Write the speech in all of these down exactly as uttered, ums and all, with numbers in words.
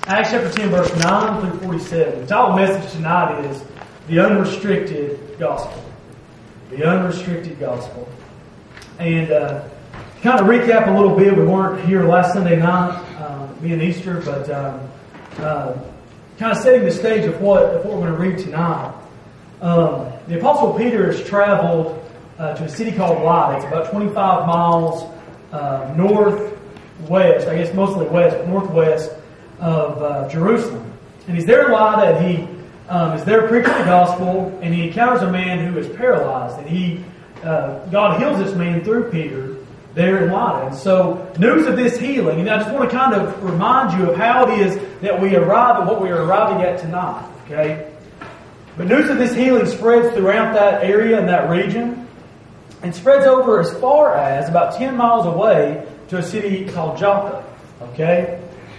Acts chapter ten, verse nine through forty-seven. The title message tonight is The Unrestricted Gospel. The Unrestricted Gospel. And uh, to kind of recap a little bit, we weren't here last Sunday night, uh, being Easter, but um, uh, kind of setting the stage of what, of what we're going to read tonight. Um, the Apostle Peter has traveled uh, to a city called Lydda. It's about twenty-five miles uh, northwest, I guess mostly west, but northwest of uh, Jerusalem. And he's there in Lydda, and he um, is there preaching the gospel, and he encounters a man who is paralyzed. And he, uh, God heals this man through Peter there in Lydda. And so, news of this healing, and I just want to kind of remind you of how it is that we arrive at what we are arriving at tonight. Okay? But news of this healing spreads throughout that area and that region, and spreads over as far as about ten miles away to a city called Joppa. Okay?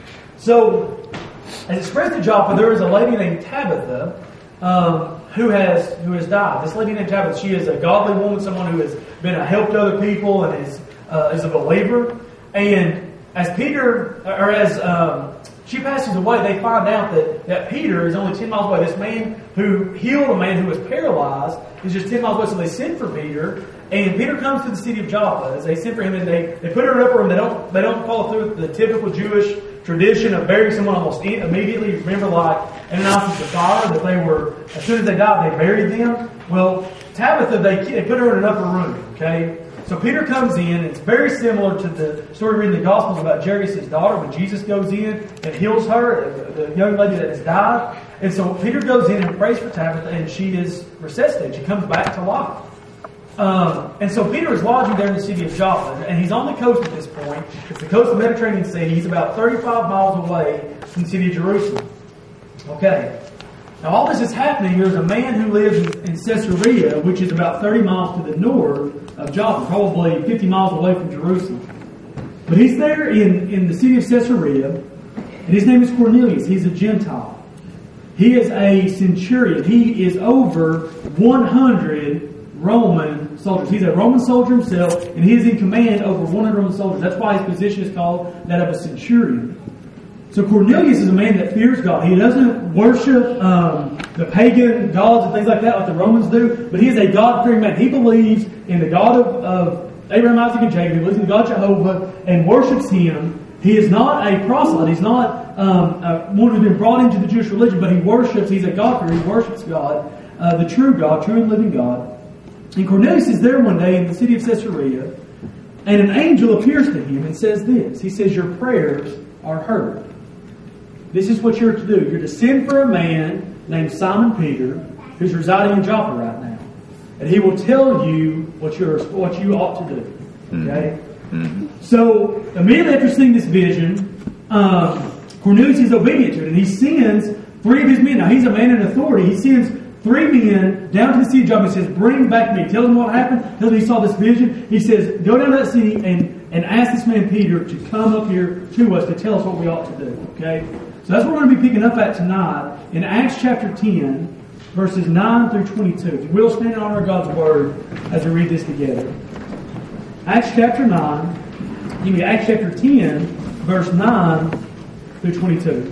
So, as it spreads to Joppa, there is a lady named Tabitha um, who has who has died. This lady named Tabitha, she is a godly woman, someone who has been a help to other people and is uh, is a believer. And as Peter, or as um, she passes away, they find out that, that Peter is only ten miles away. This man who healed a man who was paralyzed is just ten miles away. So they send for Peter, and Peter comes to the city of Joppa. As they send for him, and they, they put her in an upper room. They don't they don't follow through with the typical Jewish tradition of burying someone almost immediately. Remember, like Ananias and Sapphira, that they were, as soon as they died, they buried them. Well, Tabitha, they, they put her in an upper room. Okay, so Peter comes in. It's very similar to the story reading the Gospels about Jairus' daughter when Jesus goes in and heals her, the, the young lady that has died. And so Peter goes in and prays for Tabitha, and she is resuscitated. She comes back to life. Um, and so Peter is lodging there in the city of Joppa, and he's on the coast at this point. It's the coast of the Mediterranean Sea. He's about thirty-five miles away from the city of Jerusalem. Okay. Now all this is happening. There's a man who lives in Caesarea, which is about thirty miles to the north of Joppa, probably fifty miles away from Jerusalem. But he's there in, in the city of Caesarea, and his name is Cornelius. He's a Gentile. He is a centurion. He is over one hundred Roman soldiers. He's a Roman soldier himself, and he is in command over one hundred Roman soldiers. That's why his position is called that of a centurion. So Cornelius is a man that fears God. He doesn't worship um, the pagan gods and things like that like the Romans do, but he is a God-fearing man. He believes in the God of, of Abraham, Isaac, and Jacob. He believes in God Jehovah and worships Him. He is not a proselyte. He's not um, uh, one who's been brought into the Jewish religion, but he worships. He's a God-fearer. He worships God, uh, the true God, true and living God. And Cornelius is there one day in the city of Caesarea, and an angel appears to him and says this. He says, "Your prayers are heard. This is what you're to do. You're to send for a man named Simon Peter, who's residing in Joppa right now, and he will tell you what you're what you ought to do." Okay. Mm-hmm. So immediately after seeing this vision, um, Cornelius is obedient to it, and he sends three of his men. Now he's a man in authority. He sends three men down to the city of Joppa. He says, "Bring back me." Tell him what happened. Tell him he saw this vision. He says, "Go down to that city and, and ask this man Peter to come up here to us to tell us what we ought to do." Okay? So that's what we're going to be picking up at tonight in Acts chapter ten, verses nine through twenty-two. If you will, stand in honor of God's Word as we read this together. Acts chapter nine, give me Acts chapter ten, verse nine through twenty-two.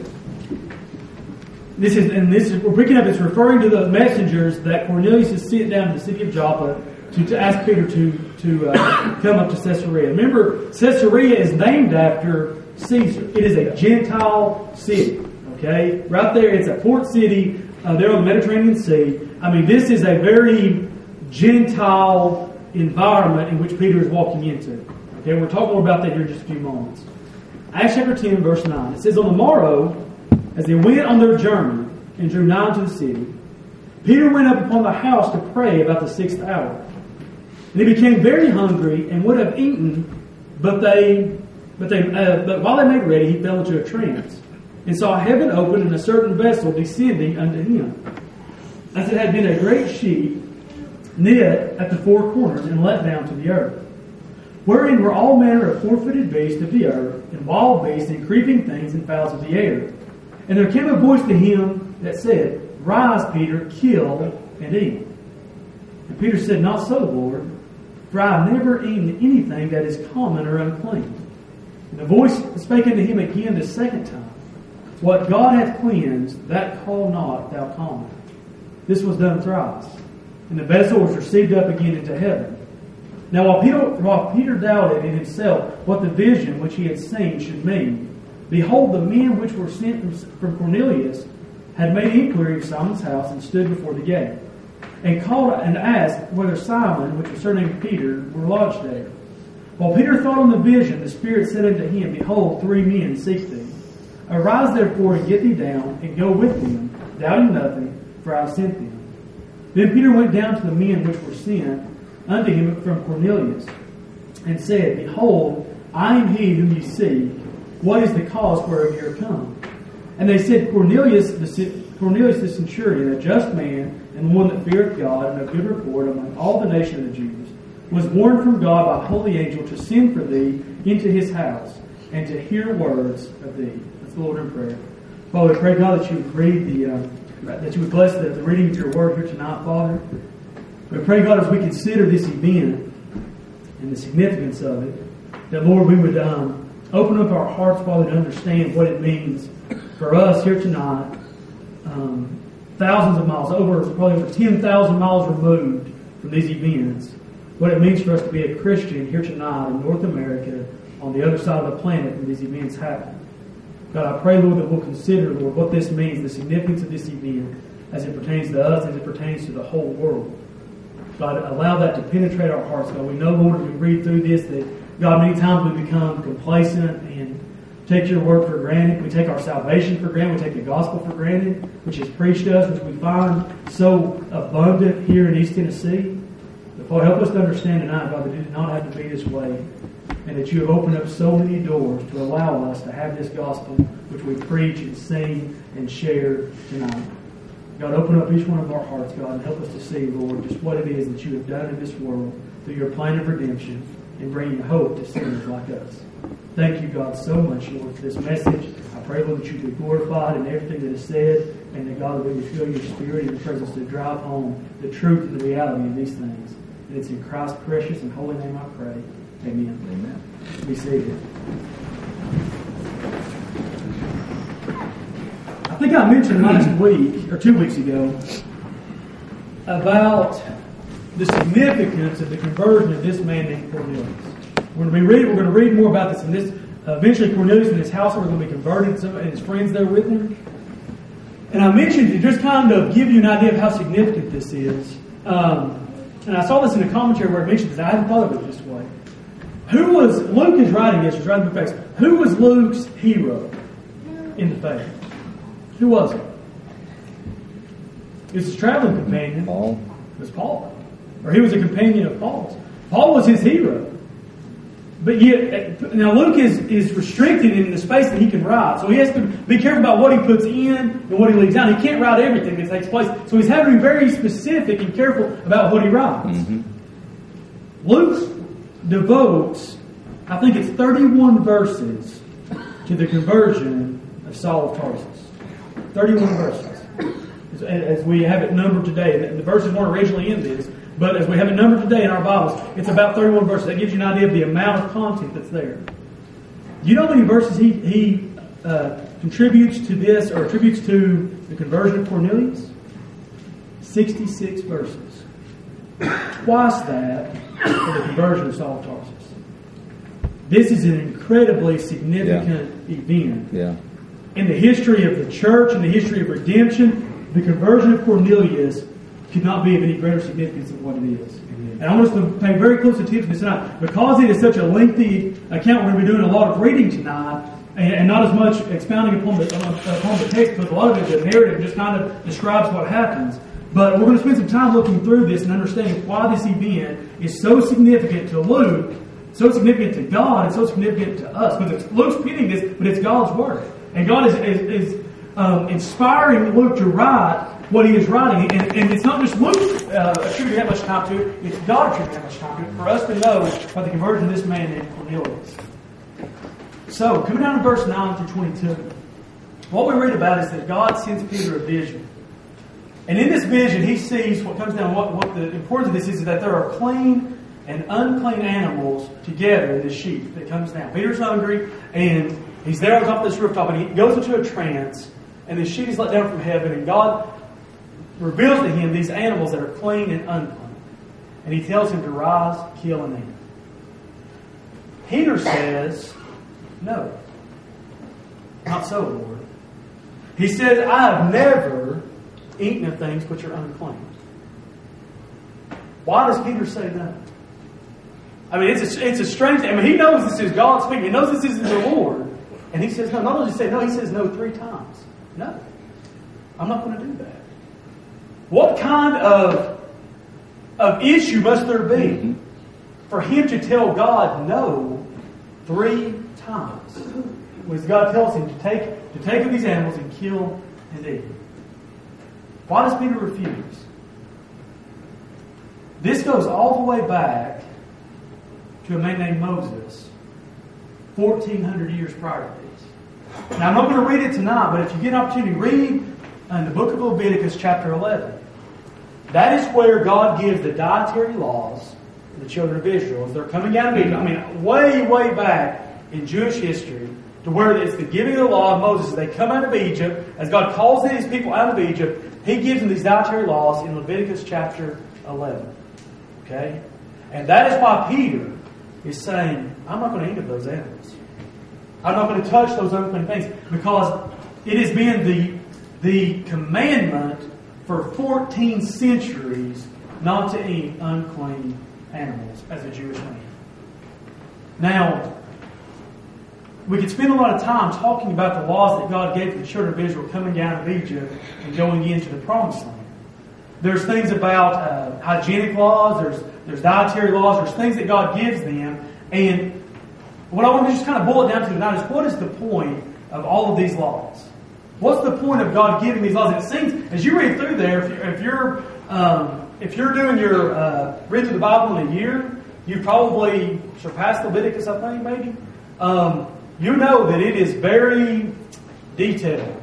This is, and this is, we're picking up, it's referring to the messengers that Cornelius is sent down to the city of Joppa to, to ask Peter to, to uh, come up to Caesarea. Remember, Caesarea is named after Caesar. It is a Gentile city. Okay? Right there, it's a port city uh, there on the Mediterranean Sea. I mean, this is a very Gentile environment in which Peter is walking into. Okay? We'll talk more about that here in just a few moments. Acts chapter ten, verse nine. It says, "On the morrow, as they went on their journey and drew nigh to the city, Peter went up upon the house to pray about the sixth hour. And he became very hungry and would have eaten, but they, but they, uh, but while they made ready, he fell into a trance, and saw heaven open and a certain vessel descending unto him, as it had been a great sheet knit at the four corners and let down to the earth, wherein were all manner of four-footed beasts of the earth, and wild beasts, and creeping things, and fowls of the air. And there came a voice to him that said, Rise, Peter, kill and eat. And Peter said, Not so, Lord, for I have never eaten anything that is common or unclean. And the voice spake unto him again the second time, What God hath cleansed, that call not thou common. This was done thrice, and the vessel was received up again into heaven. Now while Peter, while Peter doubted in himself what the vision which he had seen should mean, behold, the men which were sent from, from Cornelius had made inquiry of Simon's house, and stood before the gate, and called and asked whether Simon, which was surnamed Peter, were lodged there. While Peter thought on the vision, the Spirit said unto him, Behold, three men seek thee. Arise therefore, and get thee down, and go with them, doubting nothing, for I have sent them. Then Peter went down to the men which were sent unto him from Cornelius, and said, Behold, I am he whom ye seek. What is the cause whereof ye are come? And they said, Cornelius the, Cornelius the centurion, a just man, and one that feareth God, and of good report among all the nation of the Jews, was warned from God by a holy angel to send for thee into his house, and to hear words of thee. Let's go, Lord, in prayer. Father, we pray, God, that you would read the, uh, that you would bless the, the reading of your word here tonight, Father. We pray, God, as we consider this event and the significance of it, that, Lord, we would um, open up our hearts, Father, to understand what it means for us here tonight, um, thousands of miles, over probably over ten thousand miles removed from these events, what it means for us to be a Christian here tonight in North America, on the other side of the planet when these events happen. God, I pray, Lord, that we'll consider, Lord, what this means, the significance of this event as it pertains to us, as it pertains to the whole world. God, allow that to penetrate our hearts. God, we know, Lord, as we read through this, that, God, many times we become complacent and take your word for granted. We take our salvation for granted. We take the gospel for granted, which is preached to us, which we find so abundant here in East Tennessee. But, Father, help us to understand tonight, God, that it did not have to be this way, and that you have opened up so many doors to allow us to have this gospel, which we preach and sing and share tonight. God, open up each one of our hearts, God, and help us to see, Lord, just what it is that you have done in this world through your plan of redemption and bringing hope to sinners like us. Thank you, God, so much, Lord, for this message. I pray, Lord, that you be glorified in everything that is said, and that, God, that we would feel your Spirit and your presence to drive home the truth and the reality of these things. And it's in Christ's precious and holy name I pray. Amen. Amen. Be seated. I think I mentioned last week, or two weeks ago, about the significance of the conversion of this man named Cornelius. We're going to be reading, we're going to read more about this in this. Uh, eventually, Cornelius and his household are going to be converted, some, and his friends there with him. And I mentioned to just kind of give you an idea of how significant this is. Um, and I saw this in a commentary where it mentioned this. I hadn't thought of it this way. Who was, Luke is writing this, he's writing the fact, who was Luke's hero in the faith? Who was it? It was his traveling companion. Paul. It was Paul. Or he was a companion of Paul's. Paul was his hero. But yet, now Luke is, is restricted in the space that he can write. So he has to be careful about what he puts in and what he leaves out. He can't write everything that takes place. So he's having to be very specific and careful about what he writes. Mm-hmm. Luke devotes, I think it's thirty-one verses to the conversion of Saul of Tarsus. thirty-one verses. As, as we have it numbered today. The verses weren't originally in this, but as we have it numbered today in our Bibles, it's about thirty-one verses. That gives you an idea of the amount of content that's there. Do you know how many verses he, he uh, contributes to this, or attributes to the conversion of Cornelius? sixty-six verses. Twice that for the conversion of Saul of Tarsus. This is an incredibly significant yeah. event. Yeah. In the history of the church, in the history of redemption, the conversion of Cornelius could not be of any greater significance than what it is. Amen. And I want us to pay very close attention to this tonight. Because it is such a lengthy account, we're going to be doing a lot of reading tonight, and, and not as much expounding upon the, uh, upon the text, but a lot of it, the narrative just kind of describes what happens. But we're going to spend some time looking through this and understanding why this event is so significant to Luke, so significant to God, and so significant to us. Because it's Luke's penning this, but it's God's word. And God is, is, is um, inspiring Luke to write what he is writing. And, and it's not just Luke uh, attributing that much time to it, it's God attributing that much time to it for us to know about the conversion of this man named Cornelius. So, coming down to verse nine through twenty-two, what we read about is that God sends Peter a vision. And in this vision, he sees what comes down, what, what the importance of this is, is that there are clean and unclean animals together in this sheep that comes down. Peter's hungry, and He's there on top of this rooftop, and he goes into a trance, and this sheet is let down from heaven, and God reveals to him these animals that are clean and unclean. And he tells him to rise, kill, and eat. Peter says, no, not so, Lord. He says, I have never eaten of things which are unclean. Why does Peter say no? I mean, it's a, it's a strange thing. I mean, he knows this is God speaking. He knows this is the Lord. And he says no. Not only does he say no, he says no three times. No. I'm not going to do that. What kind of, of issue must there be for him to tell God no three times? When God tells him to take, to take of these animals and kill and eat. Why does Peter refuse? This goes all the way back to a man named Moses, fourteen hundred years prior to this. Now, I'm not going to read it tonight, but if you get an opportunity, read in the book of Leviticus, chapter eleven. That is where God gives the dietary laws to the children of Israel as they're coming out of Egypt. I mean, way, way back in Jewish history, to where it's the giving of the law of Moses. As they come out of Egypt, as God calls these people out of Egypt, He gives them these dietary laws in Leviticus chapter eleven. Okay? And that is why Peter is saying, I'm not going to eat of those animals. I'm not going to touch those unclean things, because it has been the, the commandment for fourteen centuries not to eat unclean animals as a Jewish man. Now, we could spend a lot of time talking about the laws that God gave to the children of Israel coming down of Egypt and going into the Promised Land. There's things about uh, hygienic laws, there's, there's dietary laws, there's things that God gives them. And what I want to just kind of boil it down to tonight is, what is the point of all of these laws? What's the point of God giving these laws? It seems, as you read through there, if you're, if you're, um, if you're doing your, uh, read through the Bible in a year, you've probably surpassed Leviticus, I think, maybe. Um, you know that it is very detailed.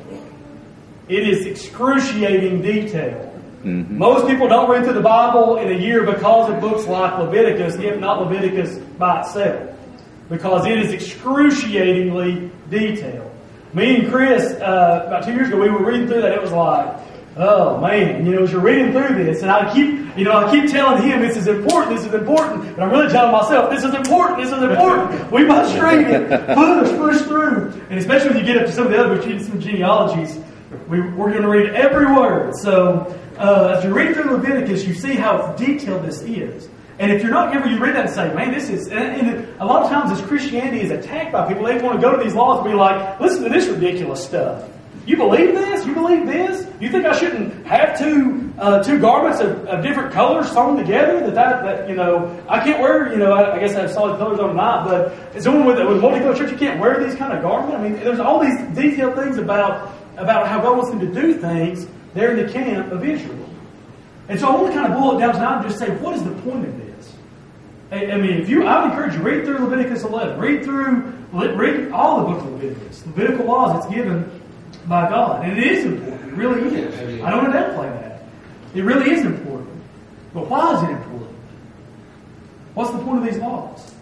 It is excruciating detail. Mm-hmm. Most people don't read through the Bible in a year because of books like Leviticus, if not Leviticus by itself. Because it is excruciatingly detailed. Me and Chris, uh, about two years ago, we were reading through that. It was like, oh man, you know, as you're reading through this, and I keep, you know, I keep telling him this is important, this is important, but I'm really telling myself this is important, this is important. We must read it, push, push through, and especially when you get up to some of the other, which is some genealogies, we, we're going to read every word. So uh, as you read through Leviticus, you see how detailed this is. And if you're not careful, you read that and say, man, this is... And, and a lot of times as Christianity is attacked by people, they want to go to these laws and be like, listen to this ridiculous stuff. You believe this? You believe this? You think I shouldn't have two uh, two garments of, of different colors sewn together? That, that that you know, I can't wear, you know, I, I guess I have solid colors on tonight, but as someone with, with a multicolored church, you can't wear these kind of garments. I mean, there's all these detailed things about, about how God wants them to do things there in the camp of Israel. And so I want to kind of boil it down tonight and just say, what is the point of this? I, I mean, if you, I would encourage you, read through Leviticus eleven. Read through, read all the book of Leviticus. Levitical laws, it's given by God. And it is important. It really is. I don't want to downplay that. It really is important. But why is it important? What's the point of these laws?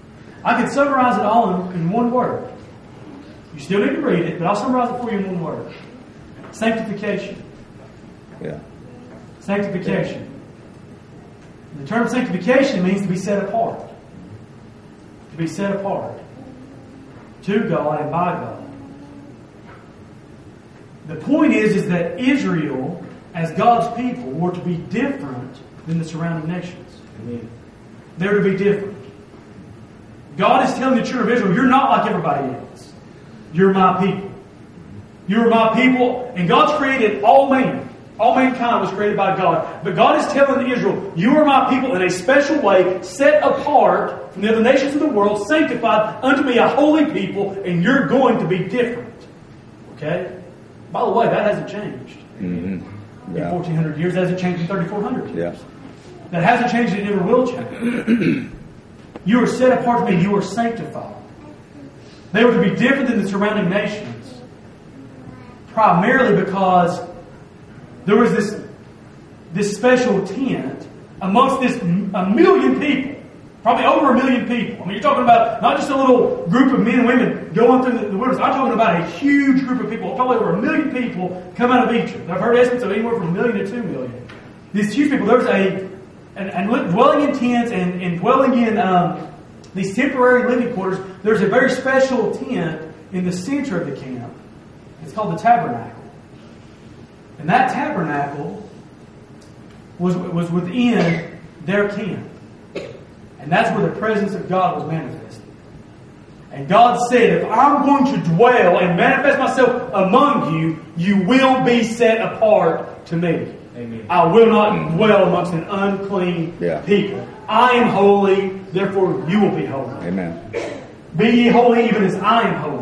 I could summarize it all in, in one word. You still need to read it, but I'll summarize it for you in one word. Sanctification. Yeah. Sanctification. The term sanctification means to be set apart. To be set apart. To God and by God. The point is, is that Israel, as God's people, were to be different than the surrounding nations. Amen. They're to be different. God is telling the children of Israel, you're not like everybody else. You're my people. You're my people, and God's created all men. All mankind was created by God. But God is telling Israel, you are my people in a special way, set apart from the other nations of the world, sanctified unto me a holy people, and you're going to be different. Okay? By the way, that hasn't changed. Mm-hmm. Yeah. In fourteen hundred years, it hasn't changed in thirty-four hundred years. Yeah. That hasn't changed, it never will change. You are set apart from me, you are sanctified. They were to be different than the surrounding nations. Primarily because there was this, this special tent amongst this a million people. Probably over a million people. I mean, you're talking about not just a little group of men and women. them going through the, the wilderness. I'm talking about a huge group of people, probably over a million people come out of Egypt. I've heard estimates of anywhere from a million to two million. These huge people, there's a, and, and dwelling in tents and, and dwelling in um, these temporary living quarters, there's a very special tent in the center of the camp. It's called the tabernacle. And that tabernacle was, was within their camp. And that's where the presence of God was manifested. And God said, if I'm going to dwell and manifest myself among you, you will be set apart to me. Amen. I will not dwell amongst an unclean Yeah. people. I am holy, therefore you will be holy. Amen. Be ye holy even as I am holy.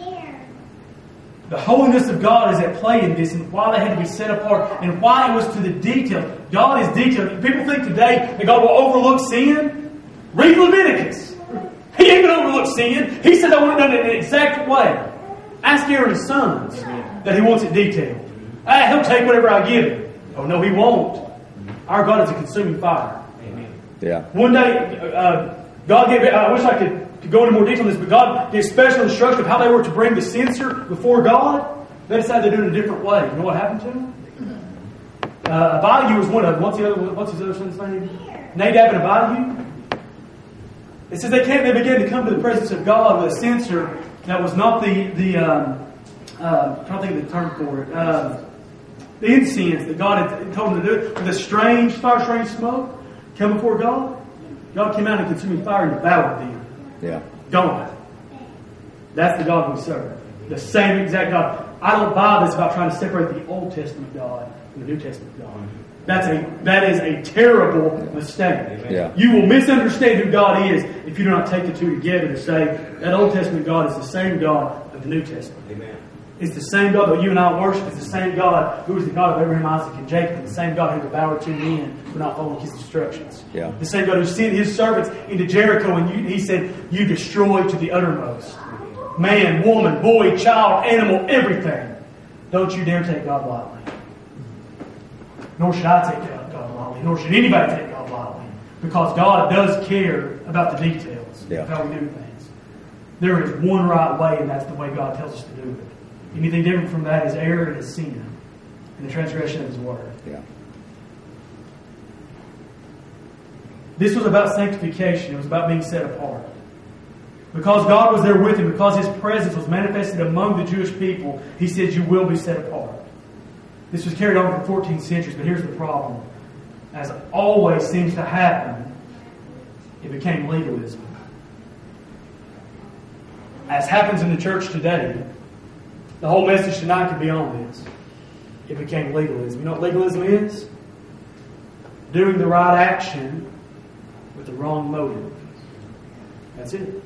The holiness of God is at play in this, and why they had to be set apart, and why it was to the detail. God is detailed. People think today that God will overlook sin. Read Leviticus. He ain't going to overlook sin. He said, I want it done in an exact way. Ask Aaron's sons that he wants it detailed. Ah, he'll take whatever I give him. Oh, no, he won't. Our God is a consuming fire. Amen. Yeah. One day, uh, God gave, I wish I could, could go into more detail on this, but God gave special instruction of how they were to bring the censer before God. They decided to do it a different way. You know what happened to them? Uh, Abihu was one of them. What's the other, what's his other son's name? Nadab and Abihu. It says they came, they began to come to the presence of God with a censer that was not the, the um, uh, I'm trying to think of the term for it, uh, the incense that God had told them to do, with a strange, fire strange smoke come before God. God came out in consuming fire and devoured them. Yeah. Gone. That's the God we serve. The same exact God. I don't buy this about trying to separate the Old Testament God from the New Testament God. That's a that is a terrible mistake. Yeah. You will misunderstand who God is if you do not take the two together to say that Old Testament God is the same God of the New Testament. Amen. It's the same God that you and I worship. It's the same God who is the God of Abraham, Isaac, and Jacob. It's the same God who devoured two men for not following His instructions. Yeah. The same God who sent His servants into Jericho and you, He said, you destroyed to the uttermost. Man, woman, boy, child, animal, everything. Don't you dare take God lightly. Nor should I take God, God lightly. Nor should anybody take God lightly. Because God does care about the details Yeah. of how we do things. There is one right way, and that's the way God tells us to do it. Anything different from that is error and is sin, and the transgression of His word. Yeah. This was about sanctification. It was about being set apart. Because God was there with him, because His presence was manifested among the Jewish people, He said, you will be set apart. This was carried on for fourteen centuries, but here's the problem. As always seems to happen, it became legalism. As happens in the church today, the whole message tonight could be on this. It became legalism. You know what legalism is? Doing the right action with the wrong motive. That's it.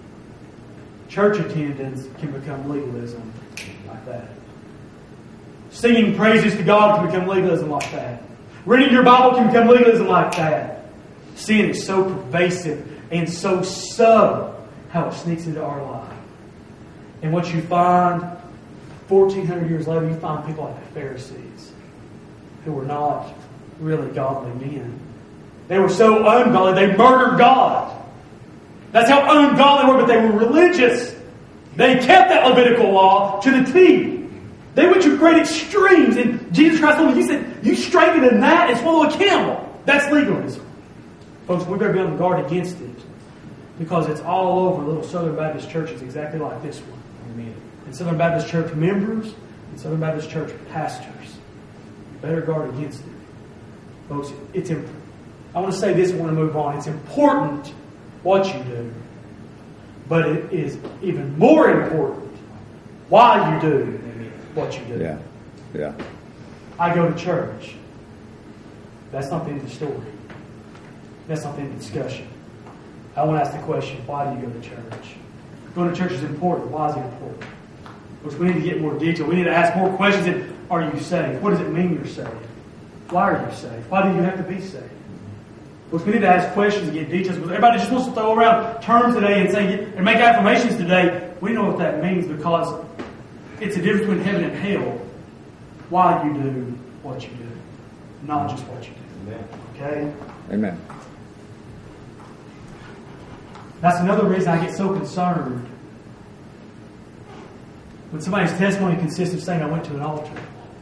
Church attendance can become legalism like that. Singing praises to God can become legalism like that. Reading your Bible can become legalism like that. Sin is so pervasive and so subtle how it sneaks into our life. And what you find fourteen hundred years later, you find people like the Pharisees who were not really godly men. They were so ungodly, they murdered God. That's how ungodly they were, but they were religious. They kept that Levitical law to the T. They went to great extremes, and Jesus Christ told them, He said, you straighten a gnat and swallow a camel. That's legalism. Folks, we better be on the guard against it, because it's all over little Southern Baptist churches exactly like this one. Amen. And Southern Baptist church members and Southern Baptist church pastors. Better guard against it. Folks, it's imp- I want to say this and I want to move on. It's important what you do, but it is even more important why you do what you do. Yeah. Yeah. I go to church. That's not the end of the story. That's not the end of the discussion. I want to ask the question, why do you go to church? Going to church is important. Why is it important? Because we need to get more detail. We need to ask more questions. Than, are you saved? What does it mean you're saved? Why are you saved? Why do you have to be saved? Because we need to ask questions and get details. Because everybody just wants to throw around terms today and say and make affirmations today. We know what that means because it's a difference between heaven and hell. Why you do what you do, not just what you do. Okay? Amen. That's another reason I get so concerned When somebody's testimony consists of saying, I went to an altar,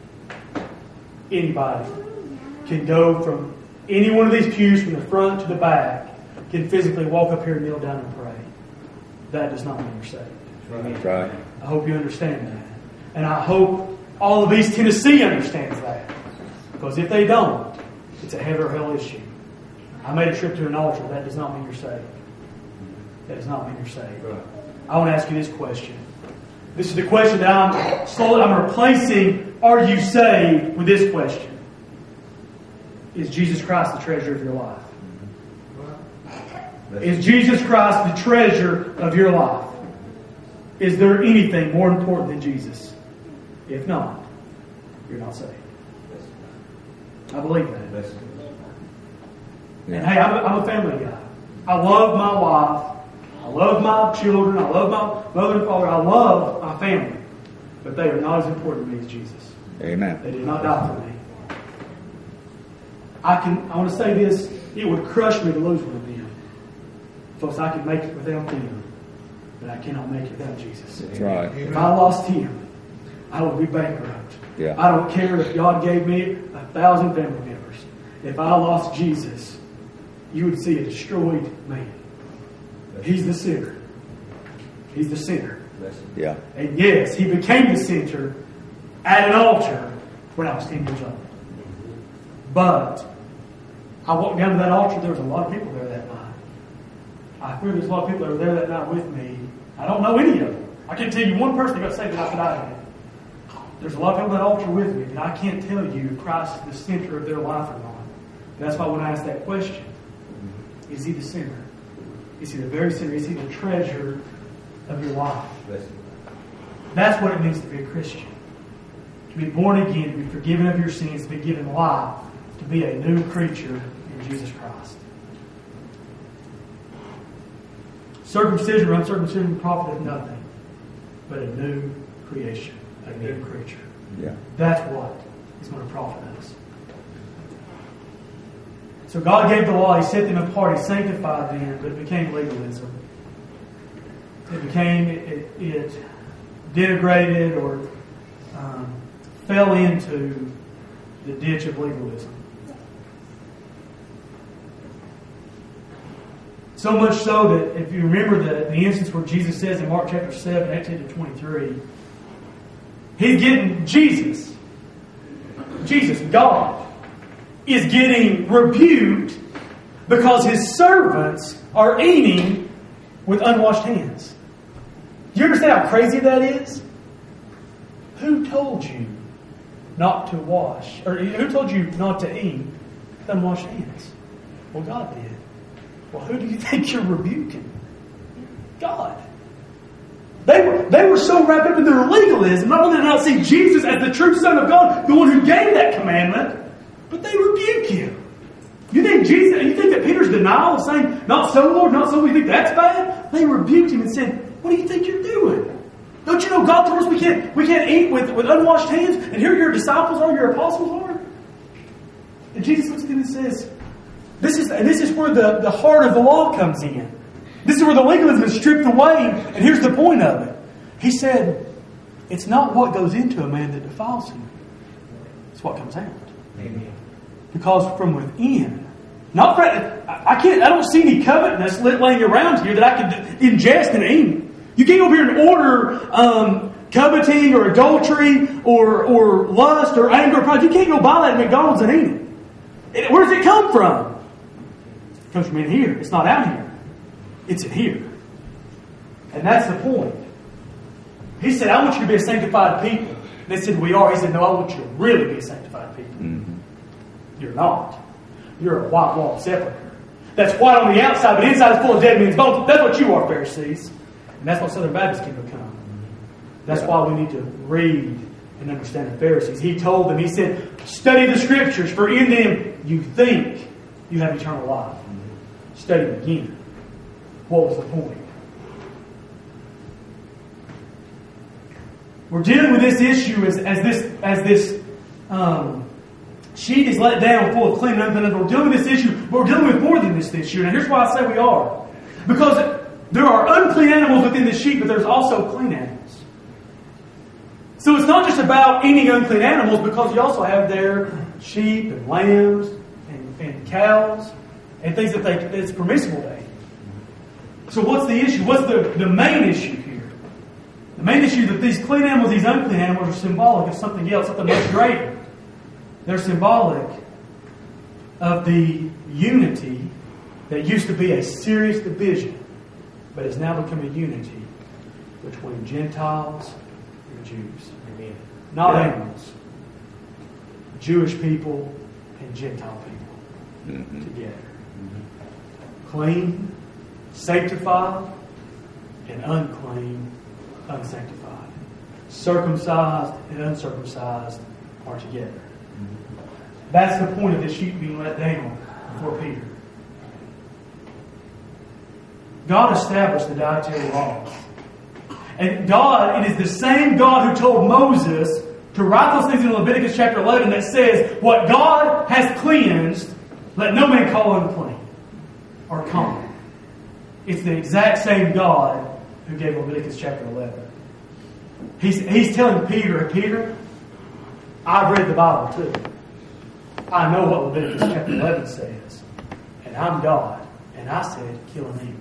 anybody can go from any one of these pews from the front to the back, can physically walk up here and kneel down and pray. That does not mean you're saved. That's right. I hope you understand that. And I hope all of East Tennessee understands that. Because if they don't, it's a heaven or hell issue. I made a trip to an altar. That does not mean you're saved. That does not mean you're saved. I want to ask you this question. This is the question that I'm slowly, I'm replacing, are you saved, with this question. Is Jesus Christ the treasure of your life? Is Jesus Christ the treasure of your life? Is there anything more important than Jesus? If not, you're not saved. I believe that. And hey, I'm a, I'm a family guy. I love my wife. I love my children. I love my mother and father. I love my family. But they are not as important to me as Jesus. Amen. They did not die for me. I can. I want to say this. It would crush me to lose one of them. Folks, I could make it without them. But I cannot make it without Jesus. That's right. If I lost Him, I would be bankrupt. Yeah. I don't care if God gave me a thousand family members. If I lost Jesus, you would see a destroyed man. He's the sinner. He's the sinner. Yeah. And yes, He became the center at an altar when I was ten years old. But I walked down to that altar, there was a lot of people there that night. I fear there's a lot of people that were there that night with me. I don't know any of them. I can tell you one person that got saved after I did. There's a lot of people at that altar with me, but I can't tell you if Christ is the center of their life or not. That's why when I ask that question, is He the center? Is He the very center? Is He the treasure of your life? That's what it means to be a Christian. To be born again, to be forgiven of your sins, to be given life, to be a new creature in Jesus Christ. Circumcision or uncircumcision profiteth nothing, but a new creation, a new creature. Yeah. That's what is going to profit us. So God gave the law, He set them apart, He sanctified them, but it became legalism. It became, it, it denigrated or um, fell into the ditch of legalism. So much so that if you remember the, the instance where Jesus says in Mark chapter seven, eighteen to twenty-three, He's getting Jesus, Jesus, God, is getting rebuked because His servants are eating with unwashed hands. Do you understand how crazy that is? Who told you not to wash? Or who told you not to eat with unwashed hands? Well, God did. Well, who do you think you're rebuking? God. They were, they were so wrapped up in their legalism, not only did they not see Jesus as the true Son of God, the one who gave that commandment, but they rebuke Him. You think Jesus, you think that Peter's denial of saying, not so, Lord, not so, we think that's bad? They rebuked Him and said, what do you think you're doing? Don't you know God told us we can't, we can't eat with, with unwashed hands? And here your disciples are, your apostles are? And Jesus looks at them and says, This is, and this is where the, the heart of the law comes in. This is where the legalism is stripped away. And here's the point of it. He said, it's not what goes into a man that defiles him. It's what comes out. Amen. Because from within, not I can't. I don't see any covetousness laying around here that I can ingest and eat. You can't go here and order um, coveting or adultery or or lust or anger or pride. You can't go buy that at McDonald's and eat it. Where does it come from? It comes from in here. It's not out here. It's in here. And that's the point. He said, I want you to be a sanctified people. They said, we are. He said, no, I want you to really be a sanctified people. Mm-hmm. You're not. You're a white-walled sepulchre. That's white on the outside, but inside is full of dead men's bones. That's what you are, Pharisees. And that's what Southern Baptists can become. That's why we need to read and understand the Pharisees. He told them, he said, study the Scriptures, for in them you think you have eternal life. Study them again. What was the point? We're dealing with this issue as, as this as this um, sheet is let down full of clean and unclean. We're dealing with this issue, but we're dealing with more than this issue. And here's why I say we are. Because there are unclean animals within the sheep, but there's also clean animals. So it's not just about any unclean animals, because you also have there sheep and lambs and, and cows and things that they it's permissible to eat. So what's the issue? What's the, the main issue here? The main issue is that these clean animals, these unclean animals, are symbolic of something else, something much greater. They're symbolic of the unity that used to be a serious division, but has now become a unity between Gentiles and Jews. Amen. Not yeah. animals. Jewish people and Gentile people mm-hmm. together. Mm-hmm. Clean, sanctified, and unclean, unsanctified. Circumcised and uncircumcised are together. Mm-hmm. That's the point of this sheep being let down before Peter. God established the dietary laws. And God, it is the same God who told Moses to write those things in Leviticus chapter eleven that says, what God has cleansed, let no man call unclean or common. It's the exact same God who gave Leviticus chapter eleven. He's, he's telling Peter, Peter, I've read the Bible too. I know what Leviticus chapter eleven says. And I'm God. And I said, kill and eat.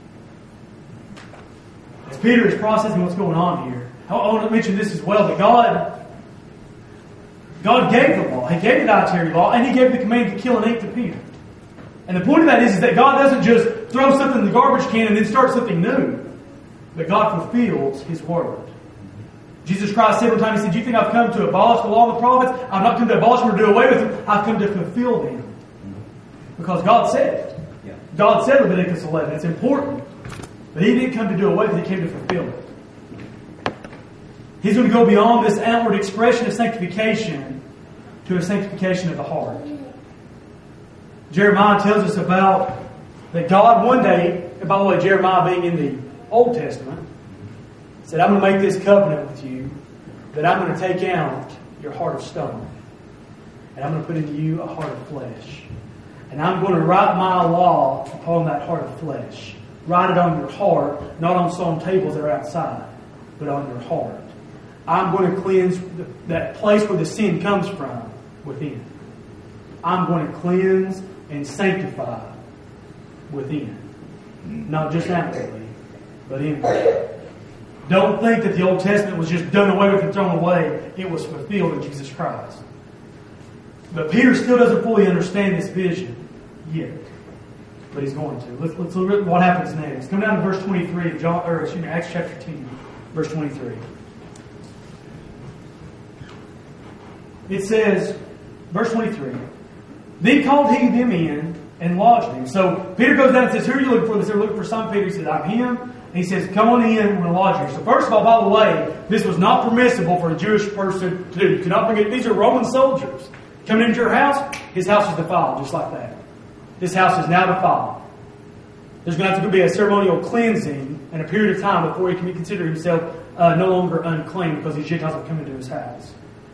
As Peter is processing what's going on here, I want to mention this as well, that God, God gave the law. He gave the dietary law, and He gave the command to kill and eat to Peter. And the point of that is, is that God doesn't just throw something in the garbage can and then start something new. But God fulfills His word. Jesus Christ several times, He said, do you think I've come to abolish the law and the prophets? I've not come to abolish them or do away with them. I've come to fulfill them. Because God said it. God said Leviticus eleven. It's important. But He didn't come to do away with it. He came to fulfill it. He's going to go beyond this outward expression of sanctification to a sanctification of the heart. Jeremiah tells us about that God one day, and by the way, Jeremiah being in the Old Testament, said, I'm going to make this covenant with you, that I'm going to take out your heart of stone, and I'm going to put into you a heart of flesh. And I'm going to write my law upon that heart of flesh. Write it on your heart, not on stone tables that are outside, but on your heart. I'm going to cleanse the, that place where the sin comes from within. I'm going to cleanse and sanctify within. Not just outwardly, but inwardly. Don't think that the Old Testament was just done away with and thrown away. It was fulfilled in Jesus Christ. But Peter still doesn't fully understand this vision yet. But he's going to. Let's, let's look at what happens next. Come down to verse twenty-three of John, or excuse me, Acts chapter ten, verse twenty-three. It says, verse twenty-three, then called he them in and lodged them. So Peter goes down and says, who are you looking for? They're looking for Simon Peter. He says, I'm him. And he says, come on in, we're going to lodge you. So first of all, by the way, this was not permissible for a Jewish person to do. You cannot bring it. These are Roman soldiers. Coming into your house, his house is defiled, just like that. This house is now defiled. There's going to have to be a ceremonial cleansing and a period of time before he can consider himself uh, no longer unclean because these Gentiles have come into his house.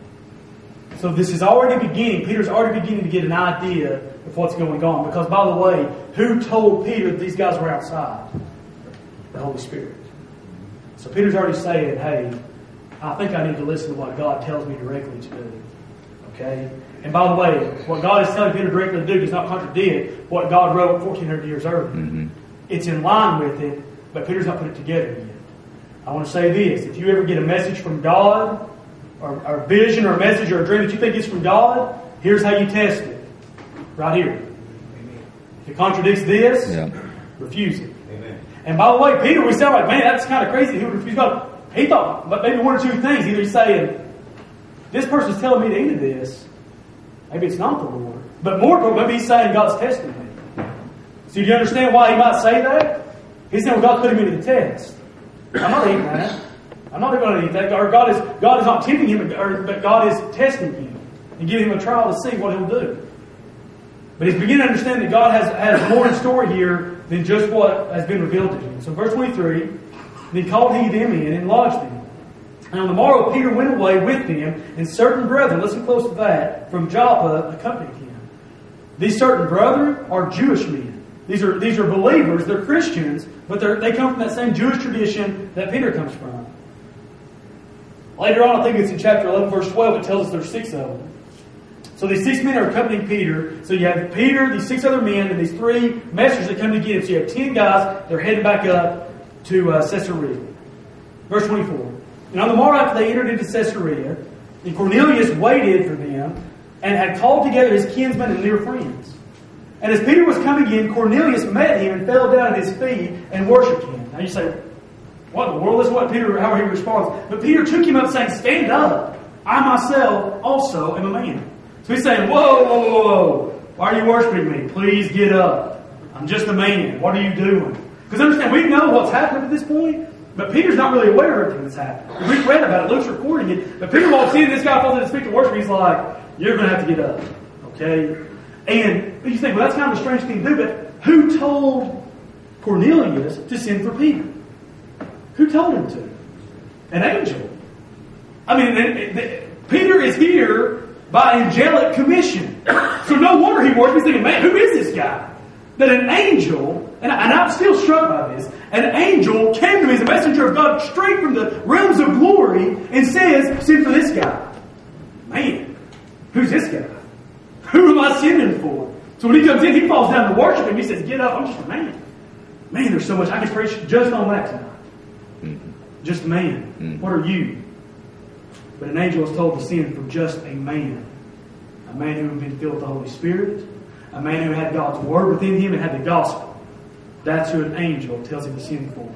So this is already beginning. Peter's already beginning to get an idea of what's going on. Because, by the way, who told Peter that these guys were outside? The Holy Spirit. So Peter's already saying, hey, I think I need to listen to what God tells me directly to do. Okay? And by the way, what God is telling Peter directly to do does not contradict what God wrote fourteen hundred years earlier. Mm-hmm. It's in line with it, but Peter's not put it together yet. I want to say this. If you ever get a message from God, or, or a vision or a message or a dream that you think is from God, here's how you test it. Right here. If it contradicts this, yeah. refuse it. Amen. And by the way, Peter, we sound like, man, that's kind of crazy. He would refuse God. He thought but maybe one or two things. Either he's saying, this person's telling me to eat this. Maybe it's not the Lord. But more, maybe he's saying God's testing me. So do you understand why he might say that? He's saying, well, God put him into the test. I'm not eating that. I'm not going to eat that. Or God is God is not tempting him, or, but God is testing him and giving him a trial to see what he'll do. But he's beginning to understand that God has, has more in store here than just what has been revealed to him. So verse twenty-three, then called he them in and lodged them. And on the morrow Peter went away with them, and certain brethren, listen close to that, from Joppa accompanied him. These certain brethren are Jewish men. These are these are believers, they're Christians, but they're, they come from that same Jewish tradition that Peter comes from. Later on, I think it's in chapter eleven, verse twelve, it tells us there's six of them. So these six men are accompanying Peter. So you have Peter, these six other men, and these three messengers that come to get him. So you have ten guys. They're heading back up to uh, Caesarea. Verse twenty-four. And on the morrow after they entered into Caesarea, and Cornelius waited for them and had called together his kinsmen and near friends. And as Peter was coming in, Cornelius met him and fell down at his feet and worshipped him. Now you say, what in the world? That's what Peter, how he responds. But Peter took him up, saying, stand up. I myself also am a man. So he's saying, whoa, whoa, whoa, whoa. Why are you worshiping me? Please get up. I'm just a man. What are you doing? Because understand, we know what's happened at this point, but Peter's not really aware of everything that's happened. We've read about it. Luke's recording it. But Peter walks in, this guy falls at his feet to worship. He's like, you're going to have to get up. Okay? And you think, well, that's kind of a strange thing to do, but who told Cornelius to send for Peter? Who told him to? An angel. I mean, it, it, it, Peter is here by angelic commission. So no wonder he works. He's thinking, man, who is this guy? That an angel, and, I, and I'm still struck by this, an angel came to me as a messenger of God straight from the realms of glory and says, send for this guy. Man, who's this guy? Who am I sending for? So when he comes in, he falls down to worship him. He says, get up, I'm just a man. Man, there's so much I can preach just on that tonight. Mm-hmm. Just a man. Mm-hmm. What are you? But an angel was told to send for just a man. A man who had been filled with the Holy Spirit. A man who had God's Word within him and had the gospel. That's who an angel tells him to send for.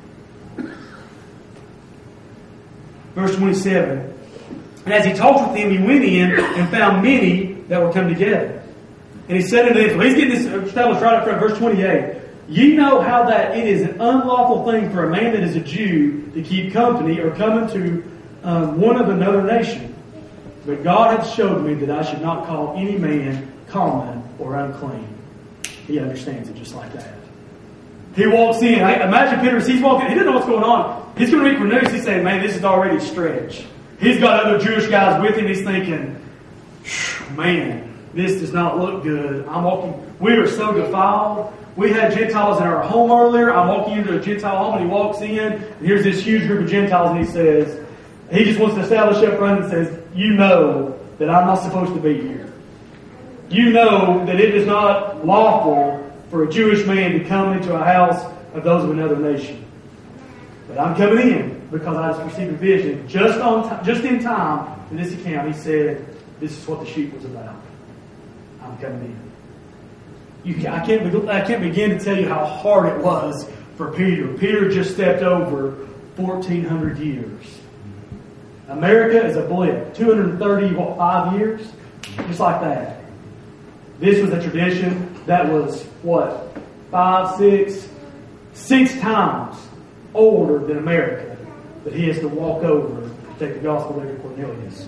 Verse twenty-seven. And as he talked with them, he went in and found many that were come together. And he said unto them, so he's getting this established right up front, verse twenty-eight. Ye know how that it is an unlawful thing for a man that is a Jew to keep company or come into um, one of another nation. But God hath showed me that I should not call any man common or unclean. He understands it just like that. He walks in. I imagine Peter, as he's walking, he doesn't know what's going on. He's going to meet Cornelius. He's saying, man, this is already a stretch. He's got other Jewish guys with him. He's thinking, man, this does not look good. I'm walking. We are so defiled. We had Gentiles in our home earlier. I'm walking into a Gentile home, and he walks in, and here's this huge group of Gentiles, and he says, he just wants to establish up front and says, you know that I'm not supposed to be here. You know that it is not lawful for a Jewish man to come into a house of those of another nation. But I'm coming in because I just received a vision just on t- just in time in this account. He said, this is what the sheep was about. I'm coming in. You, I, can't be, I can't begin to tell you how hard it was for Peter. Peter just stepped over fourteen hundred years. America is a blip. two hundred thirty, what, five years? Just like that. This was a tradition that was, what, five, six, six times older than America. That he has to walk over to take the gospel there to Cornelius.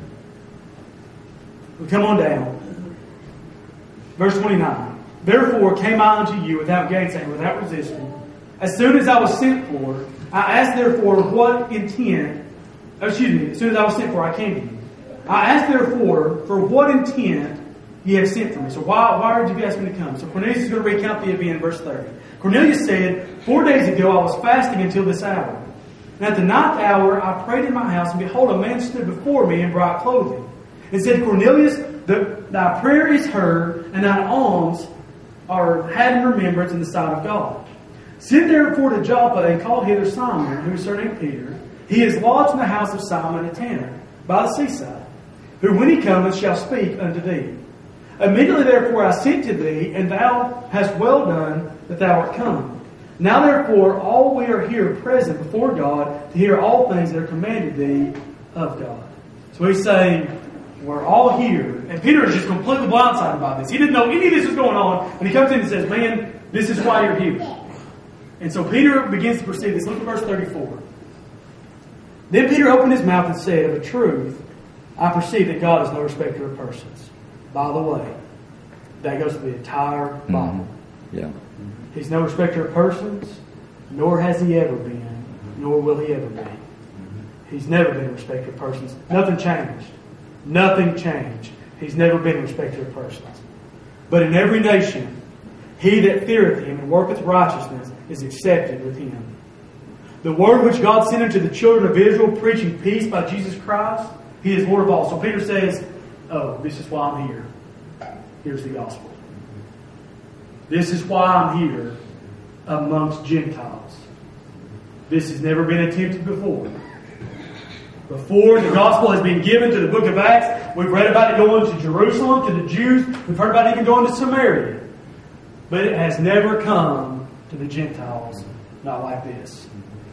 We come on down. Verse twenty-nine. Therefore came I unto you without gainsaying, without resisting. As soon as I was sent for, I asked therefore what intent, excuse me, as soon as I was sent for, I came to you. I asked therefore for what intent ye have sent for me. So why, why did you ask me to come? So Cornelius is going to recount the event in verse thirty. Cornelius said, Four days ago I was fasting until this hour. And at the ninth hour I prayed in my house, and behold, a man stood before me in bright clothing. And said, Cornelius, the, thy prayer is heard, and thine alms are had in remembrance in the sight of God. Send therefore to Joppa and call hither Simon, who is surnamed Peter. He is lodged in the house of Simon a tanner, by the seaside, who when he cometh shall speak unto thee. Immediately therefore I sent to thee, and thou hast well done that thou art come. Now therefore all we are here present before God to hear all things that are commanded thee of God. So he's saying, we're all here. And Peter is just completely blindsided by this. He didn't know any of this was going on. And he comes in and says, man, this is why you're here. And so Peter begins to perceive this. Look at verse thirty-four. Then Peter opened his mouth and said, of a truth, I perceive that God is no respecter of persons. By the way, that goes to the entire Bible. Mm-hmm. Yeah. He's no respecter of persons, nor has he ever been, nor will he ever be. He's never been a respecter of persons. Nothing changed. Nothing changed. He's never been a respecter of persons. But in every nation, he that feareth him and worketh righteousness is accepted with him. The word which God sent unto the children of Israel, preaching peace by Jesus Christ. He is Lord of all. So Peter says, oh, this is why I'm here. Here's the gospel. This is why I'm here amongst Gentiles. This has never been attempted before. Before the gospel has been given to the book of Acts, we've read about it going to Jerusalem, to the Jews. We've heard about it even going to Samaria. But it has never come to the Gentiles, not like this.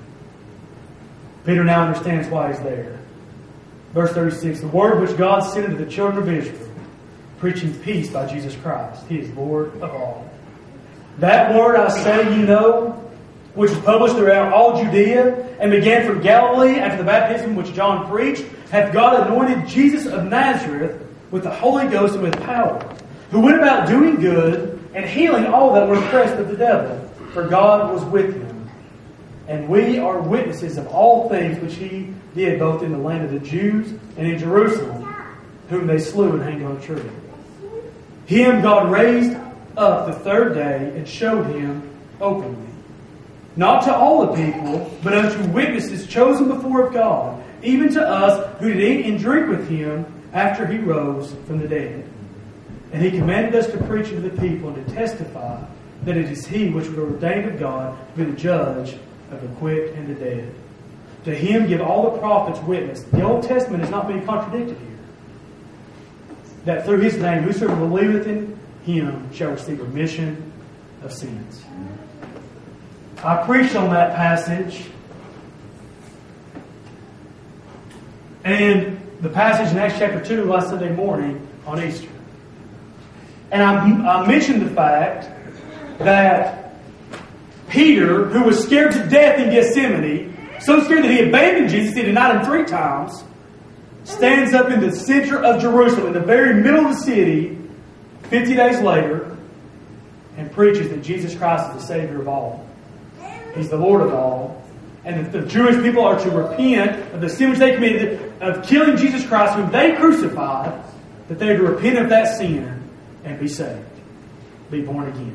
Peter now understands why he's there. Verse thirty-six, the word which God sent unto the children of Israel, preaching peace by Jesus Christ. He is Lord of all. That word I say you know, which was published throughout all Judea, and began from Galilee after the baptism which John preached, hath God anointed Jesus of Nazareth with the Holy Ghost and with power, who went about doing good and healing all that were oppressed of the devil, for God was with him. And we are witnesses of all things which he did both in the land of the Jews and in Jerusalem, whom they slew and hanged on a tree. Him God raised up the third day and showed him openly. Not to all the people, but unto witnesses chosen before of God, even to us who did eat and drink with him after he rose from the dead. And he commanded us to preach unto the people and to testify that it is he which was ordained of God to be the judge of the quick and the dead. To him give all the prophets witness. The Old Testament is not being contradicted here. That through his name, whosoever believeth in him shall receive remission of sins. I preached on that passage. And the passage in Acts chapter two last Sunday morning on Easter. And I, I mentioned the fact that Peter, who was scared to death in Gethsemane, so scared that he abandoned Jesus, he denied him three times, stands up in the center of Jerusalem, in the very middle of the city, fifty days later, and preaches that Jesus Christ is the Savior of all. He's the Lord of all. And that the Jewish people are to repent of the sin which they committed, of killing Jesus Christ, whom they crucified, that they are to repent of that sin and be saved, be born again.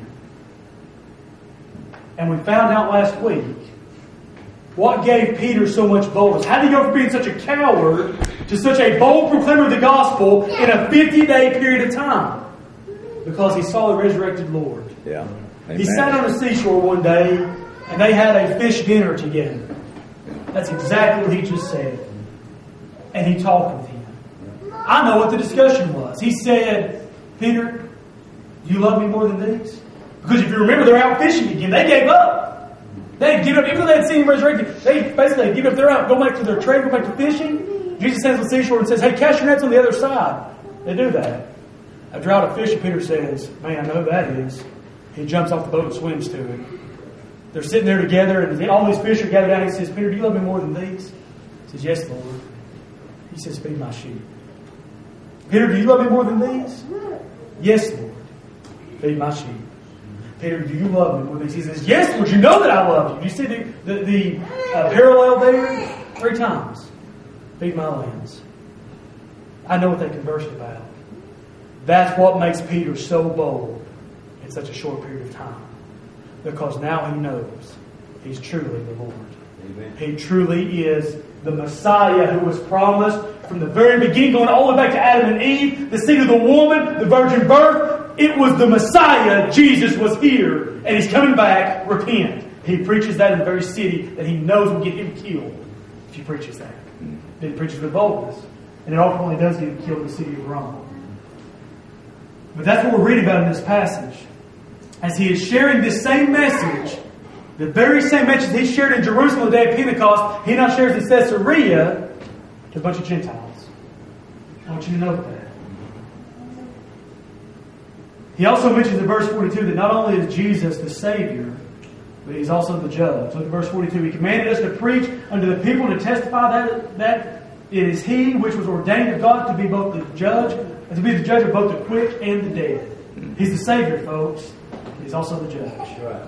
And we found out last week what gave Peter so much boldness. How did he go from being such a coward to such a bold proclaimer of the gospel in a fifty-day period of time? Because he saw the resurrected Lord. Yeah. Amen. He sat on the seashore one day and they had a fish dinner together. That's exactly what he just said. And he talked with him. I know what the discussion was. He said, Peter, do you love me more than these? Because if you remember, they're out fishing again. They gave up. They had given up. Even though they had seen him resurrected, they basically had given up. They're out. Go back to their trade. Go back to fishing. Jesus stands on the seashore and says, hey, cast your nets on the other side. They do that. A drought of fish, Peter says, man, I know who that is. He jumps off the boat and swims to it. They're sitting there together, and all these fish are gathered down. He says, Peter, do you love me more than these? He says, yes, Lord. He says, feed my sheep. Peter, do you love me more than these? Yes, Lord. Feed my sheep. Peter, do you love me more than these? He says, yes, Lord, you know that I love you. You see the, the, the uh, parallel there? Three times. Feed my lambs. I know what they conversed about. That's what makes Peter so bold in such a short period of time. Because now he knows he's truly the Lord. Amen. He truly is the Messiah who was promised from the very beginning, going all the way back to Adam and Eve, the seed of the woman, the virgin birth. It was the Messiah. Jesus was here. And he's coming back. Repent. He preaches that in the very city that he knows will get him killed if he preaches that. Then he preaches with boldness. And it ultimately does get him killed in the city of Rome. But that's what we're reading about in this passage. As he is sharing this same message, the very same message he shared in Jerusalem the day of Pentecost, he now shares in Caesarea to a bunch of Gentiles. I want you to note that. He also mentions in verse forty-two that not only is Jesus the Savior, but he's also the judge. Look at verse forty-two. He commanded us to preach unto the people to testify that, that it is he which was ordained of God to be both the judge, to be the judge of both the quick and the dead. He's the Savior, folks. He's also the judge. Right.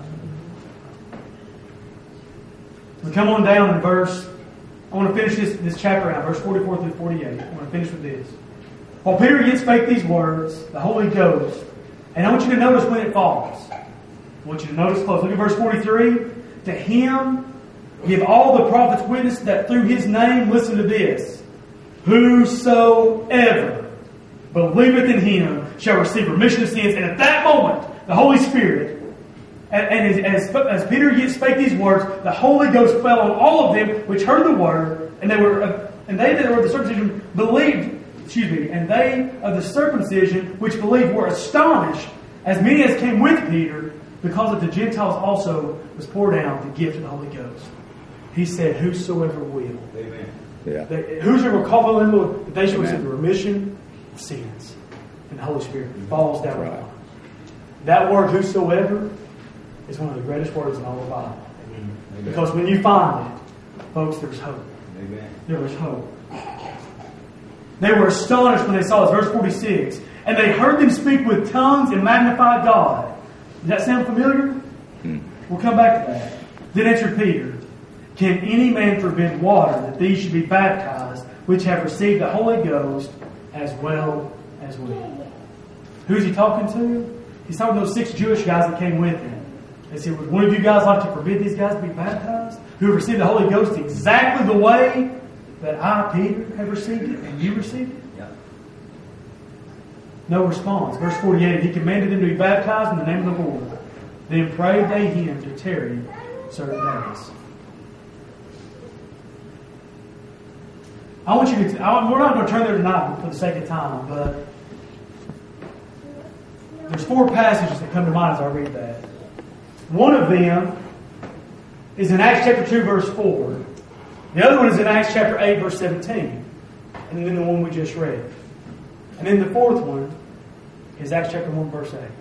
We come on down in verse. I want to finish this, this chapter out, verse forty-four through forty-eight. I want to finish with this. While Peter yet spake these words, the Holy Ghost, and I want you to notice when it falls. I want you to notice close. Look at verse forty-three. To him Give all the prophets witness that through His name, listen to this, whosoever believeth in Him shall receive remission of sins. And at that moment, the Holy Spirit, and, and as, as, as Peter spake these words, the Holy Ghost fell on all of them which heard the word, and they were, uh, and they that were of the circumcision believed. Excuse me, and they of the circumcision which believed were astonished, as many as came with Peter, because of the Gentiles also was poured out the gift of the Holy Ghost. He said, whosoever will. Amen. Yeah. They, whosoever called on them, that they shall Amen. receive the remission of sins. And the Holy Spirit falls down Right. on them. That word, whosoever, is one of the greatest words in all the Bible. Amen. Because when you find it, folks, there's hope. Amen. There was hope. They were astonished when they saw this. Verse forty-six. And they heard them speak with tongues and magnify God. Does that sound familiar? Hmm. We'll come back to that. Then answered Peter, can any man forbid water that these should be baptized, which have received the Holy Ghost as well as we? Who's he talking to? He's talking to those six Jewish guys that came with him. They said, would one of you guys like to forbid these guys to be baptized? Who have received the Holy Ghost exactly the way that I, Peter, have received it and you received it? Yeah. No response. Verse forty-eight, he commanded them to be baptized in the name of the Lord. Then prayed they him to tarry certain days. I want you to, I, we're not going to turn there tonight for the sake of time, but there's four passages that come to mind as I read that. One of them is in Acts chapter two, verse four. The other one is in Acts chapter eight, verse seventeen. And then the one we just read. And then the fourth one is Acts chapter one, verse eight.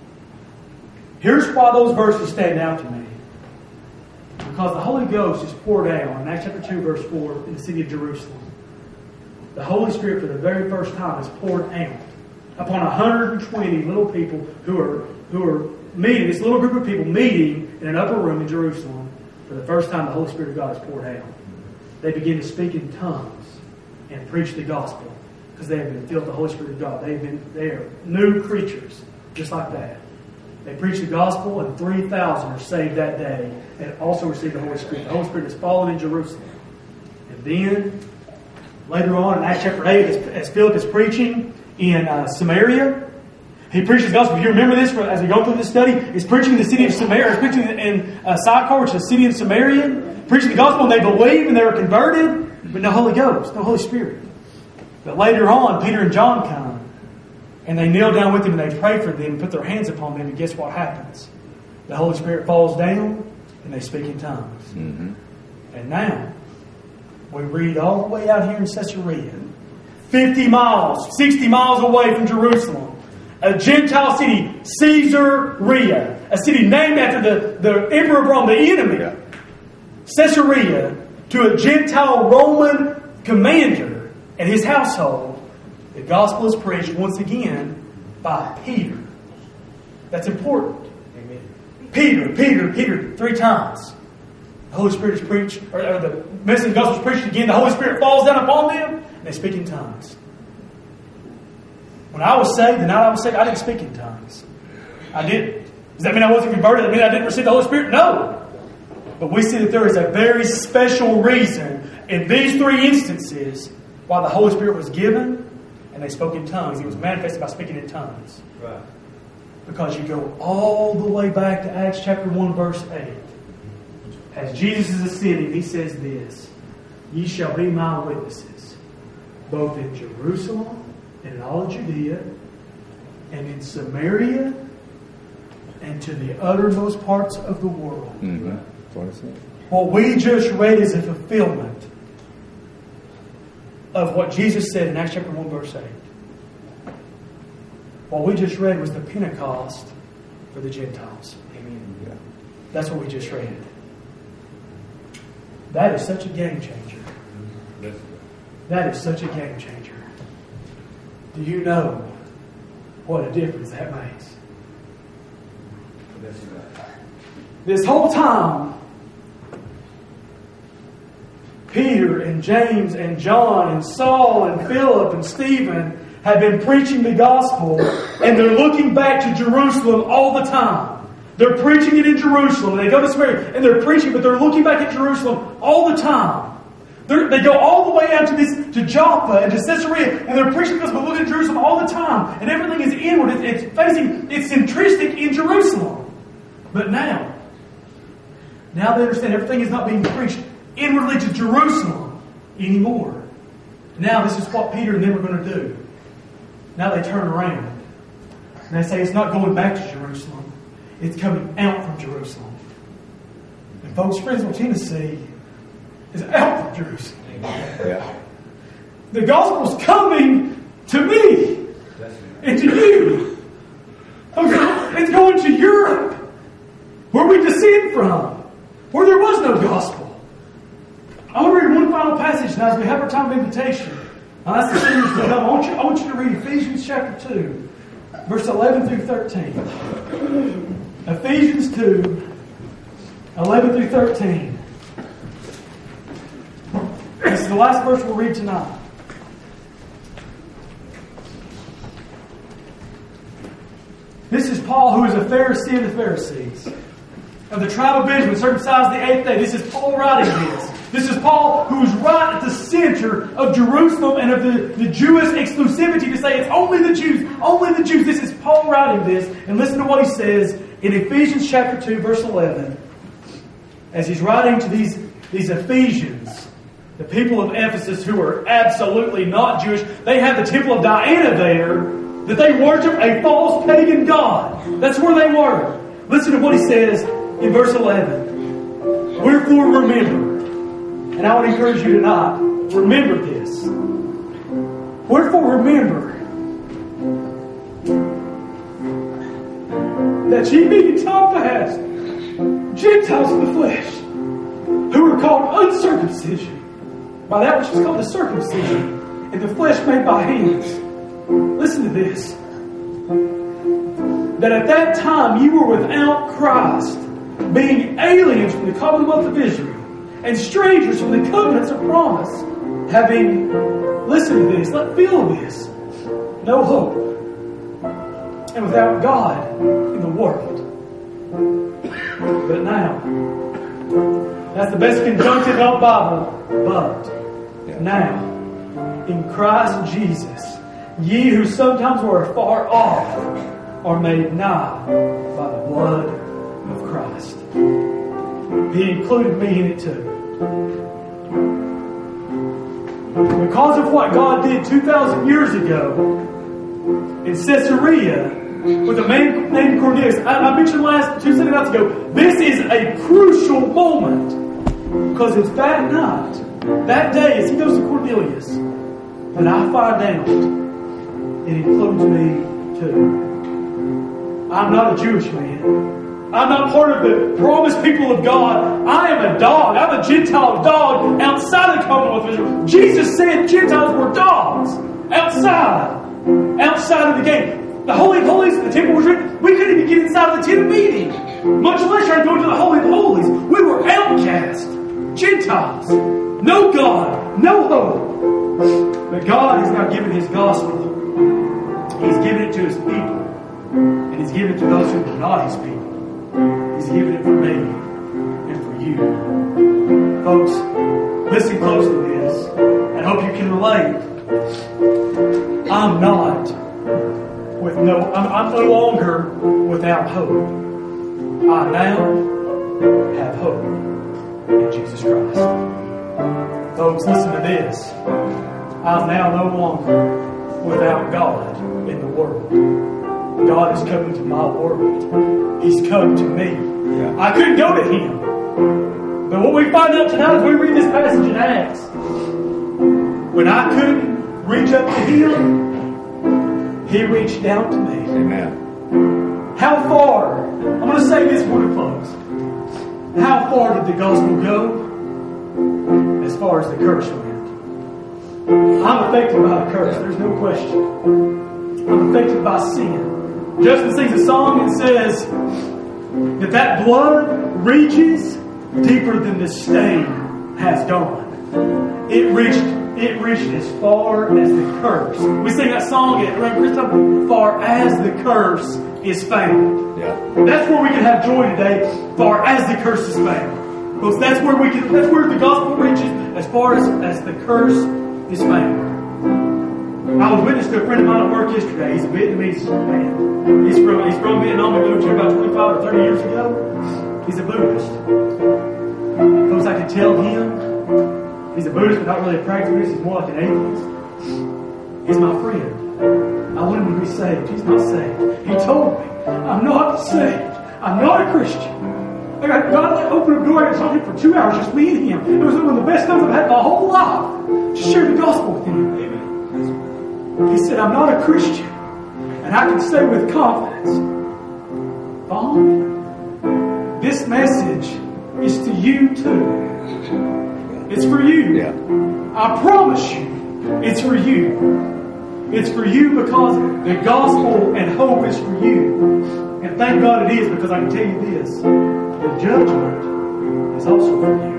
Here's why those verses stand out to me. Because the Holy Ghost is poured out in Acts chapter two, verse four in the city of Jerusalem. The Holy Spirit for the very first time is poured out upon one hundred twenty little people who are who are meeting, this little group of people meeting in an upper room in Jerusalem. For the first time, the Holy Spirit of God is poured out. They begin to speak in tongues and preach the gospel because they have been filled with the Holy Spirit of God. They've been they are new creatures, just like that. They preach the gospel, and three thousand are saved that day and also received the Holy Spirit. The Holy Spirit has fallen in Jerusalem. And then, later on in Acts chapter eight, as, as Philip is preaching in uh, Samaria, he preaches the gospel. If you remember this as we go through this study, he's preaching in the city of Samaria. He's preaching in uh, Sychar, which is a city in Samaria, preaching the gospel, and they believe and they were converted, but no Holy Ghost, no Holy Spirit. But later on, Peter and John come, and they kneel down with them, and they pray for them, and put their hands upon them, and guess what happens? The Holy Spirit falls down, and they speak in tongues. Mm-hmm. And now, we read all the way out here in Caesarea, fifty miles, sixty miles away from Jerusalem, a Gentile city, Caesarea, a city named after the, the Emperor of Rome, the enemy. Yeah. Caesarea, to a Gentile Roman commander and his household, the gospel is preached once again by Peter. That's important. Amen. Peter, Peter, Peter, three times. The Holy Spirit is preached, or, or the message of the gospel is preached again. The Holy Spirit falls down upon them, and they speak in tongues. When I was saved, the night I was saved, I didn't speak in tongues. I didn't. Does that mean I wasn't converted? Does that mean I didn't receive the Holy Spirit? No. But we see that there is a very special reason in these three instances why the Holy Spirit was given and they spoke in tongues. He was manifested by speaking in tongues. Right. Because you go all the way back to Acts chapter one, verse eight. As Jesus is ascending, he says this, ye shall be my witnesses, both in Jerusalem and in all of Judea, and in Samaria, and to the uttermost parts of the world. Mm-hmm. That's what I said. What we just read is a fulfillment of what Jesus said in Acts chapter one, verse eight. What we just read was the Pentecost for the Gentiles. Amen. Yeah. That's what we just read. That is such a game changer. Yes. That is such a game changer. Do you know what a difference that makes? That's right. This whole time, Peter and James and John and Saul and Philip and Stephen have been preaching the gospel, and they're looking back to Jerusalem all the time. They're preaching it in Jerusalem. They go to Samaria and they're preaching, but they're looking back at Jerusalem all the time. They're, they go all the way out to this to Joppa and to Caesarea, and they're preaching this, but looking at Jerusalem all the time. And everything is inward. It's, it's facing, it's centristic in Jerusalem. But now, now they understand everything is not being preached inwardly to Jerusalem anymore. Now this is what Peter and them are going to do. Now they turn around. And they say it's not going back to Jerusalem. It's coming out from Jerusalem. And folks, Friendsville, Tennessee is out from Jerusalem. Yeah. The gospel's coming to me and to you. It's going to Europe, where we descend from, where there was no gospel. I want to read one final passage now as we have our time of invitation. Now, that's the seniors to come. I want you, I want you to read Ephesians chapter two, verse eleven through thirteen. Ephesians two, eleven through thirteen. This is the last verse we'll read tonight. This is Paul, who is a Pharisee of the Pharisees, of the tribe of Benjamin, circumcised the eighth day. This is Paul writing this. This is Paul, who is right at the center of Jerusalem and of the, the Jewish exclusivity to say it's only the Jews, only the Jews. This is Paul writing this. And listen to what he says in Ephesians chapter two, verse eleven. As he's writing to these, these Ephesians, the people of Ephesus who are absolutely not Jewish. They have the temple of Diana there, that they worship a false pagan god. That's where they were. Listen to what he says in verse eleven. Wherefore remember. And I would encourage you tonight, remember this. Wherefore remember that ye being in time past Gentiles in the flesh, who are called uncircumcision, by that which is called the circumcision, in the flesh made by hands. Listen to this. That at that time you were without Christ, being aliens from the commonwealth of Israel, and strangers from the covenants of promise, having, listen to this, let feel this, no hope, and without God in the world. But now, that's the best conjunctive of the Bible, but now, in Christ Jesus, ye who sometimes were afar off are made nigh by the blood of Christ. He included me in it too. Because of what God did two thousand years ago in Caesarea with a man named Cornelius. I, I mentioned last two Sunday nights ago, this is a crucial moment because it's that night, that day, as he goes to Cornelius, that I find out it includes me too. I'm not a Jewish man. I'm not part of the promised people of God. I am a dog. I'm a Gentile dog outside the commonwealth of Israel. Jesus said Gentiles were dogs outside. Outside of the gate. The Holy of Holies, the temple was written. We couldn't even get inside of the tent of meeting. Much less try to go to the Holy of Holies. We were outcast. Gentiles. No God. No hope. But God has now given His gospel. He's given it to His people. And He's given it to those who are not His people. He's given it for me and for you. Folks, listen close to this. I hope you can relate. I'm not with no, I'm, I'm no longer without hope. I now have hope in Jesus Christ. Folks, listen to this. I'm now no longer without God in the world. God is coming to my world. He's come to me. Yeah. I couldn't go to Him. But what we find out tonight as we read this passage in Acts, when I couldn't reach up to Him, He reached down to me. Amen. How far? I'm going to say this before we close. How far did the gospel go? As far as the curse went. I'm affected by the curse. There's no question. I'm affected by sin. Justin sings a song and says that that blood reaches deeper than the stain has gone. It reached it reached as far as the curse. We sing that song at around Christmas, far as the curse is found. Yeah. That's where we can have joy today, far as the curse is found. Because that's where we can, that's where the gospel reaches, as far as, as the curse is found. I was witness to a friend of mine at work yesterday. He's a Vietnamese man. He's from he's from Vietnam. He moved here about twenty-five or thirty years ago. He's a Buddhist. Because I could tell him he's a Buddhist, but not really a practicist. He's more like an atheist. He's my friend. I want him to be saved. He's not saved. He told me, I'm not saved. I'm not a Christian. I got God to open a door. I got talking for two hours, just me and him. It was one of the best times I've had my whole life. Just share the gospel with him. Amen. He said, I'm not a Christian. And I can say with confidence, Vaughn, this message is to you too. It's for you. Yeah. I promise you, it's for you. It's for you because the gospel and hope is for you. And thank God it is, because I can tell you this. The judgment is also for you.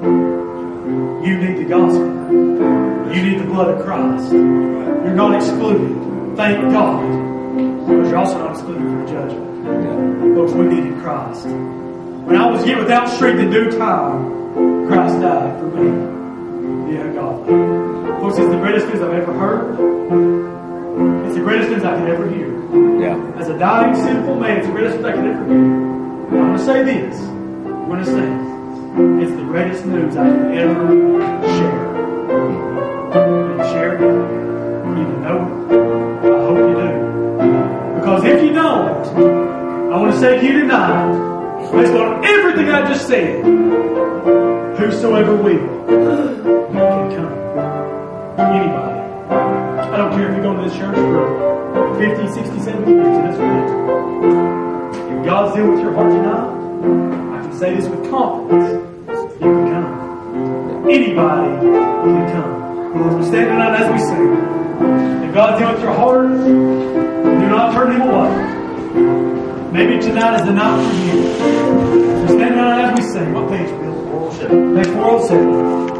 You need the gospel. You need the blood of Christ. You're not excluded. Thank God. But you're also not excluded from the judgment. Folks, we needed Christ. When I was yet without strength in due time, Christ died for me. Yeah, God. Folks, it's the greatest news I've ever heard. It's the greatest news I could ever hear. Yeah. As a dying, sinful man, it's the greatest news I could ever hear. I'm going to say this. I'm going to say it. It's the greatest news I can ever share. Can you share it? You need to know it. I hope you do. Because if you don't, I want to say to you tonight, based on everything I just said, whosoever will can come. Anybody. I don't care if you're going to this church for fifty, sixty, seventy years, and that's great. If God's dealing with your heart tonight, I can say this with confidence. You can come. Anybody can come. As we stand tonight, as we sing, if God's dealing with your heart, do not turn him away. Maybe tonight is the night for you. As we stand tonight, as we sing, what page, Bill? four oh seven. Page four oh seven.